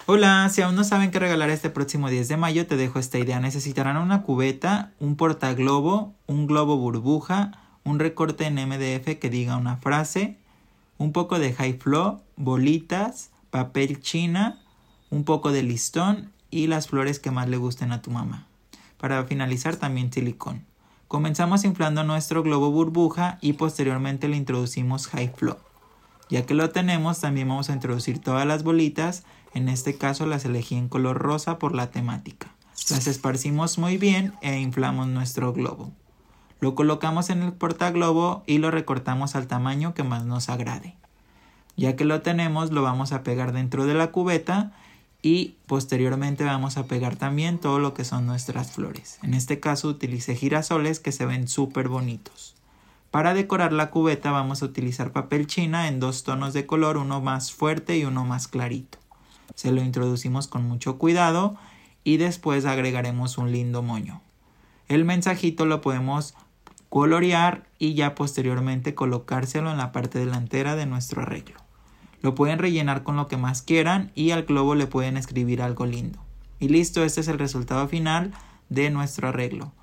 Hola, si aún no saben qué regalar este próximo 10 de mayo, te dejo esta idea. Necesitarán una cubeta, un portaglobo, un globo burbuja, un recorte en MDF que diga una frase, un poco de high flow, bolitas, papel china, un poco de listón y las flores que más le gusten a tu mamá. Para finalizar, también silicón. Comenzamos inflando nuestro globo burbuja y posteriormente le introducimos high flow. Ya que lo tenemos, también vamos a introducir todas las bolitas. En este caso las elegí en color rosa por la temática. Las esparcimos muy bien e inflamos nuestro globo. Lo colocamos en el portaglobo y lo recortamos al tamaño que más nos agrade. Ya que lo tenemos, lo vamos a pegar dentro de la cubeta y posteriormente vamos a pegar también todo lo que son nuestras flores. En este caso utilicé girasoles que se ven súper bonitos. Para decorar la cubeta vamos a utilizar papel china en 2 tonos de color, uno más fuerte y uno más clarito. Se lo introducimos con mucho cuidado y después agregaremos un lindo moño. El mensajito lo podemos colorear y ya posteriormente colocárselo en la parte delantera de nuestro arreglo. Lo pueden rellenar con lo que más quieran y al globo le pueden escribir algo lindo. Y listo, este es el resultado final de nuestro arreglo.